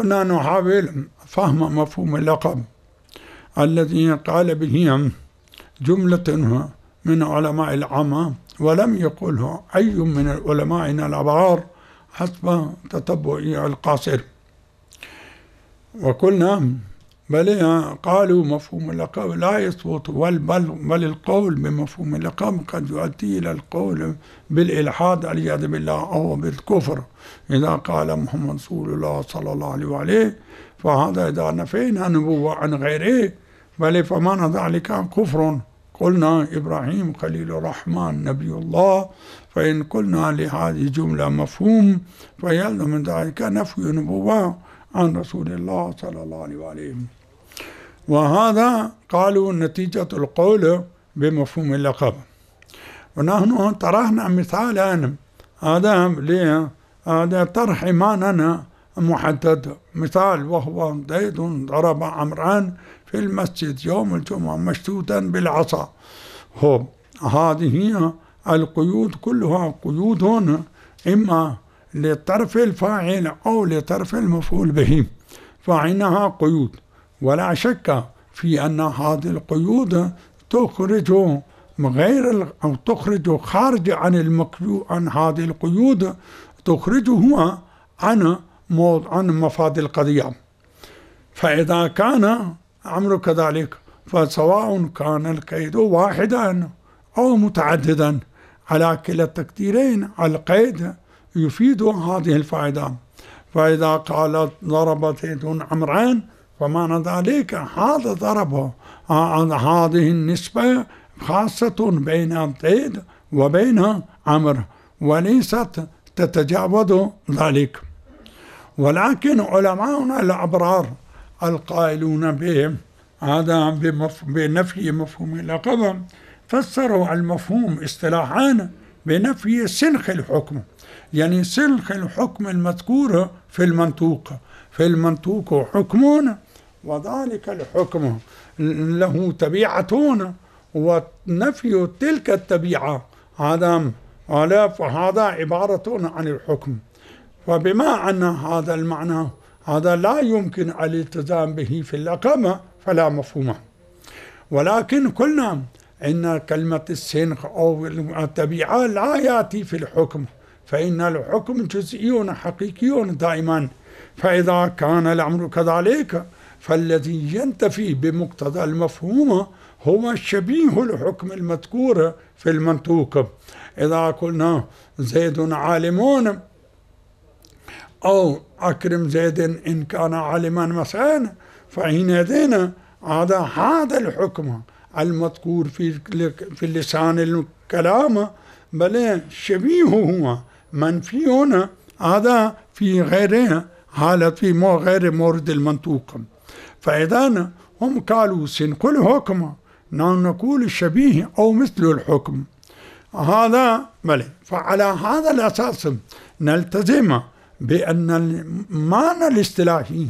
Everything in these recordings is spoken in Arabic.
كنا نحاول فهم مفهوم اللقب الذي قال به جملة من علماء العامة ولم يقله أي من علمائنا الأبرار حسب تتبعي القاصر. وقلنا بل قالوا مفهوم اللقب لا يثبت، بل القول بمفهوم اللقب قد يؤدي إلى القول بالإلحاد والعياذ بالله أو بالكفر إذا قال محمد رسول الله صلى الله عليه وآله، فهذا إذا نفينا نبوة عن غيره بل فمعنى ذلك كفر. قلنا إبراهيم خليل الرحمن نبي الله، فإن قلنا لهذه جملة مفهوم فيلزم من ذلك نفي نبوة عن رسول الله صلى الله عليه وآله. وهذا قالوا نتيجة القول بمفهوم اللقب. ونحن طرحنا مثالا هذا طرح معنى محدد، مثال وهو زيد ضرب عمران في المسجد يوم الجمعة مشدودا بالعصا. هذه القيود كلها قيود إما لطرف الفاعل أو لطرف المفعول به، فإنها قيود، ولا شك في أن هذه القيود تخرج أو تخرج خارج عن هذه القيود تخرجه عن مفاد القضية. فإذا كان أمر كذلك فسواء كان القيد واحدا أو متعددا على كلا التقديرين القيد يفيد هذه الفائدة. فإذا قال ضرب زيد عمران فمعنى ذلك هذا ضربه، هذه النسبة خاصة بين زيد وبين عمرو وليست تتجاوز ذلك. ولكن علماؤنا الأبرار القائلون به هذا بنفي مفهوم اللقب فسروا المفهوم اصطلاحا بنفي سلخ الحكم، يعني سلخ الحكم المذكور في المنطوق. في المنطوق حكم وذلك الحكم له طبيعة ونفي تلك الطبيعة فهذا عبارة عن الحكم. وبما أن هذا المعنى هذا لا يمكن الالتزام به في اللقب فلا مفهوم. ولكن قلنا إن كلمة السنخ أو الطبيعة لا يأتي في الحكم، فإن الحكم جزئي حقيقي دائما. فإذا كان الأمر كذلك فالذي ينتفي بمقتضى المفهوم هو شبيه الحكم المذكور في المنطوق. إذا قلنا زيد عالم أو أكرم زيد إن كان عالما مثلا، فحينئذ هذا الحكم المذكور في لسان الكلام بل شبيهه منفي هذا في غير حالة في غير مورد المنطوق. فإذا هم قالوا سنخ الحكم نقول شبيه أو مثل الحكم هذا بل. فعلى هذا الأساس نلتزم بأن المعنى الاصطلاحي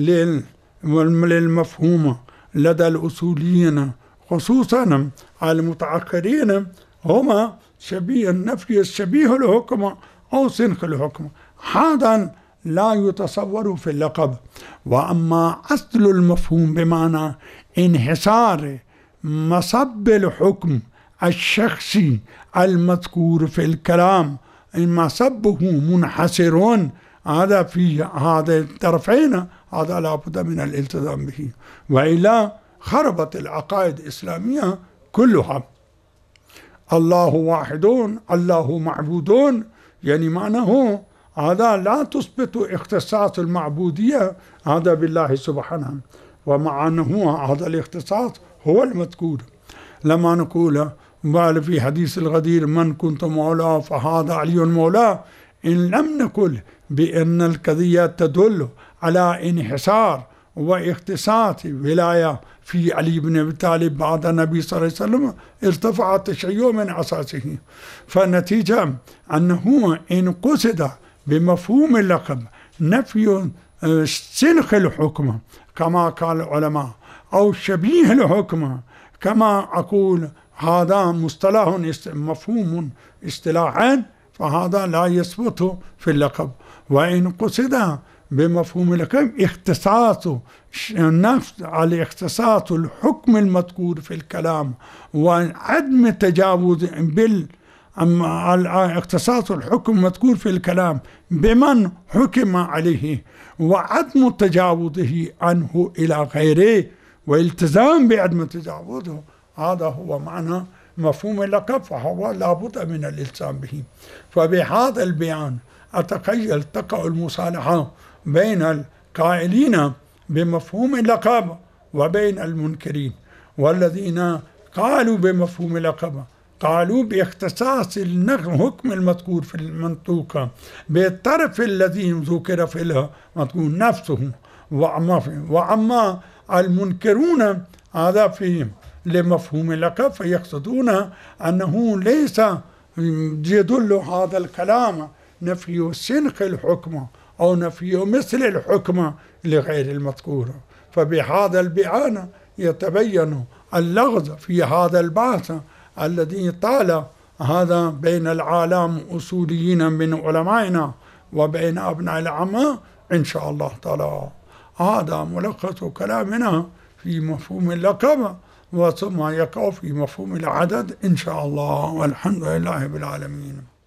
للمفهوم لدى الأصوليين خصوصا المتأخرين هما شبيه النفي الشبيه الحكم أو سنخ الحكم، هذا لا يتصور في اللقب. وأما أصل المفهوم بمعنى انحصار مصب الحكم الشخصي المذكور في الكلام، إن مصبه منحصر هذا في هذا الطرفين هذا لا بد من الالتزام به، وإلا خربت العقائد الإسلامية كلها. الله واحد الله معبود، يعني معناه هذا لا تثبت اختصاص المعبودية هذا بالله سبحانه، ومع أنه هذا الاختصاص هو المذكور. لما نقول في حديث الغدير من كنت مولاه فهذا علي مولاه، إن لم نقل بأن القضية تدل على انحصار واختصاص ولاية في علي بن أبي طالب بعد النبي صلى الله عليه وسلم ارتفع التشيع من أساسه. فالنتيجة أنه إن قصد بمفهوم اللقب نفي سنخ الحكم كما قال العلماء أو شبيه الحكم كما أقول هذا مصطلح مفهوم اصطلاحا، فهذا لا يثبت في اللقب. وإن قصد بمفهوم اللقب اختصاص النفس على اختصاص الحكم المذكور في الكلام وعدم تجاوز اختصاص الحكم المذكور في الكلام بمن حكم عليه وعدم تجاوزه عنه إلى غيره والتزام بعدم تجاوزه. هذا هو معنى مفهوم اللقب، فهو لابد من الالتزام به. فبهذا البيان أتخيل تقع المصالحة بين القائلين بمفهوم اللقب وبين المنكرين، والذين قالوا بمفهوم اللقب قالوا باختصاص الحكم المذكور في المنطوق بالطرف الذي ذكر في المذكور نفسه، وأما المنكرون هذا فيهم لمفهوم اللقب فيقصدون أنه ليس يدل هذا الكلام نفي سنخ الحكم أو نفي مثل الحكم لغير المذكور. فبهذا البيان يتبين اللغز في هذا البحث الذي طال هذا بين العالم أصوليين من علمائنا وبين أبناء العامة. إن شاء الله تعالى هذا ملخص كلامنا في مفهوم اللقب، وثم يقع في مفهوم العدد إن شاء الله، والحمد لله رب العالمين.